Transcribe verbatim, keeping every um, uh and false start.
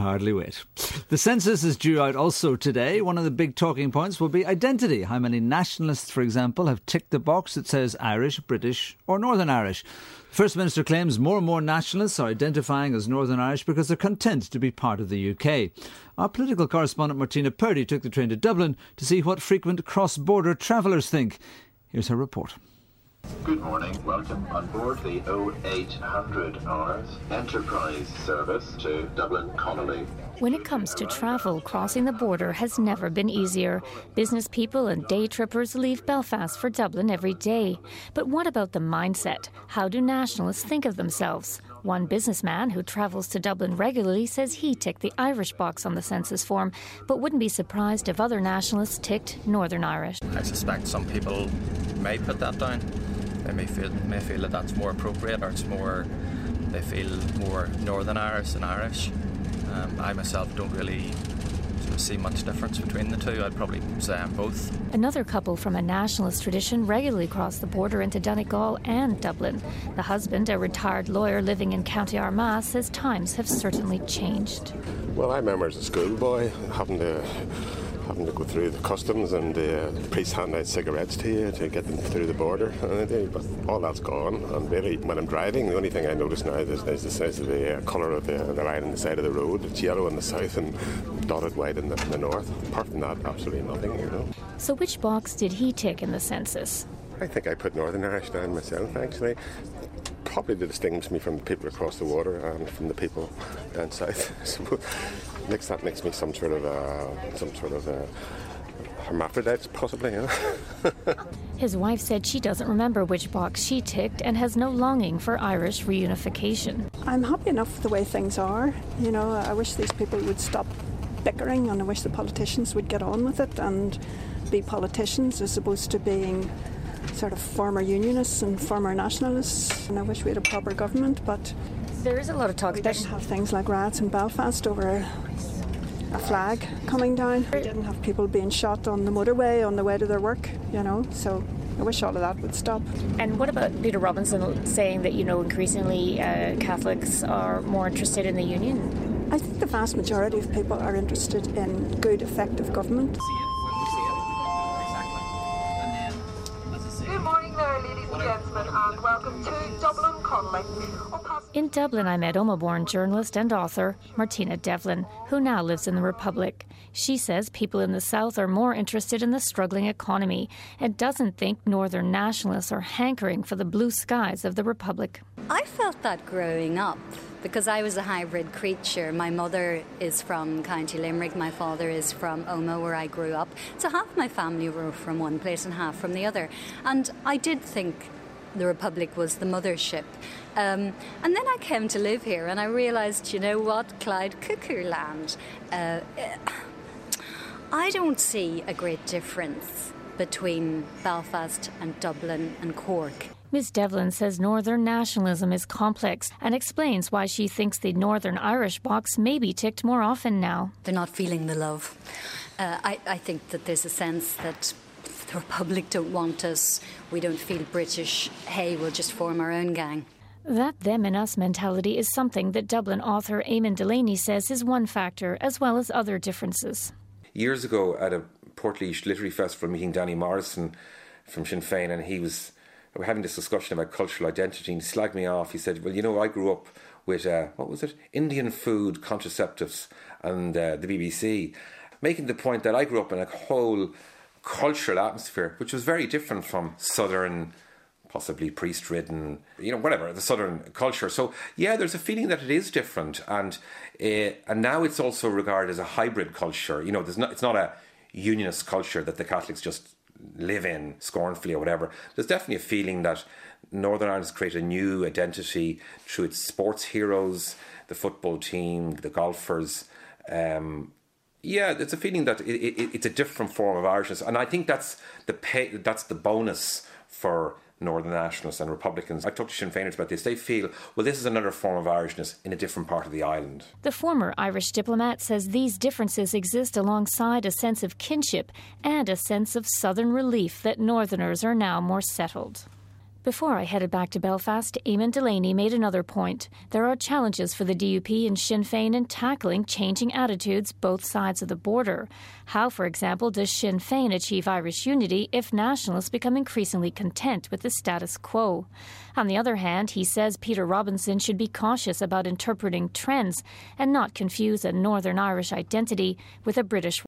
hardly wait. The census is due out also today. One of the big talking points will be identity. How many nationalists, for example, have ticked the box that says Irish, British or Northern Irish? The First Minister claims more and more nationalists are identifying as Northern Irish because they're content to be part of the U K. Our political correspondent Martina Purdy took the train to Dublin to see what frequent cross-border travellers think. Here's her report. Good morning. Welcome on board the oh eight hundred hours Enterprise service to Dublin Connolly. When it comes to travel, crossing the border has never been easier. Business people and day trippers leave Belfast for Dublin every day. But what about the mindset? How do nationalists think of themselves? One businessman who travels to Dublin regularly says he ticked the Irish box on the census form, but wouldn't be surprised if other nationalists ticked Northern Irish. I suspect some people may put that down. They may feel may feel that that's more appropriate, or it's more, they feel more Northern Irish than Irish. Um, I myself don't really sort of see much difference between the two. I'd probably say I'm both. Another couple from a nationalist tradition regularly cross the border into Donegal and Dublin. The husband, a retired lawyer living in County Armagh, says times have certainly changed. Well, I remember as a schoolboy having to having to go through the customs and uh, the priest handing out cigarettes to you to get them through the border. But all that's gone, and really, when I'm driving, the only thing I notice now is, is the size of the uh, colour of the, the line on the side of the road. It's yellow in the south and dotted white in the, in the north. Apart from that, absolutely nothing, you know. So which box did he tick in the census? I think I put Northern Irish down myself, actually. Probably to distinguish me from the people across the water and from the people down south. So makes that makes me some sort of a, some sort of a hermaphrodite, possibly. Huh? His wife said she doesn't remember which box she ticked and has no longing for Irish reunification. I'm happy enough the way things are. You know, I wish these people would stop bickering, and I wish the politicians would get on with it and be politicians as opposed to being sort of former unionists and former nationalists. And I wish we had a proper government, but there is a lot of talk. We didn't have things like riots in Belfast over a flag coming down. We didn't have people being shot on the motorway on the way to their work, you know, so I wish all of that would stop. And what about Peter Robinson saying that, you know, increasingly uh, Catholics are more interested in the union? I think the vast majority of people are interested in good, effective government. Good morning there, ladies and gentlemen, and welcome to Dublin Connolly. In Dublin, I met Omagh-born journalist and author Martina Devlin, who now lives in the Republic. She says people in the south are more interested in the struggling economy and doesn't think Northern nationalists are hankering for the blue skies of the Republic. I felt that growing up because I was a hybrid creature. My mother is from County Limerick, my father is from Omagh, where I grew up. So half my family were from one place and half from the other. And I did think the Republic was the mothership. Um, and then I came to live here and I realised, you know what, Clyde Cuckoo Land. Uh, I don't see a great difference between Belfast and Dublin and Cork. Miz Devlin says Northern nationalism is complex and explains why she thinks the Northern Irish box may be ticked more often now. They're not feeling the love. Uh, I, I think that there's a sense that the Republic don't want us, we don't feel British, hey, we'll just form our own gang. That them and us mentality is something that Dublin author Eamon Delaney says is one factor, as well as other differences. Years ago at a Portlaoise Literary Festival meeting Danny Morrison from Sinn Féin, and he was we were having this discussion about cultural identity, and he slagged me off. He said, well, you know, I grew up with, uh, what was it, Indian food, contraceptives and uh, the B B C, making the point that I grew up in a whole cultural atmosphere which was very different from southern, possibly priest-ridden, you know, whatever, the southern culture. So, yeah, there's a feeling that it is different, and uh, and now it's also regarded as a hybrid culture. You know, there's not it's not a unionist culture that the Catholics just live in scornfully or whatever. There's definitely a feeling that Northern Ireland has created a new identity through its sports heroes, the football team, the golfers. Um, yeah, it's a feeling that it, it, it's a different form of Irishness, and I think that's the pay, that's the bonus for Northern Nationalists and Republicans. I've talked to Sinn Féiners about this. They feel, well, this is another form of Irishness in a different part of the island. The former Irish diplomat says these differences exist alongside a sense of kinship and a sense of southern relief that Northerners are now more settled. Before I headed back to Belfast, Eamon Delaney made another point. There are challenges for the D U P and Sinn Féin in tackling changing attitudes both sides of the border. How, for example, does Sinn Féin achieve Irish unity if nationalists become increasingly content with the status quo? On the other hand, he says Peter Robinson should be cautious about interpreting trends and not confuse a Northern Irish identity with a British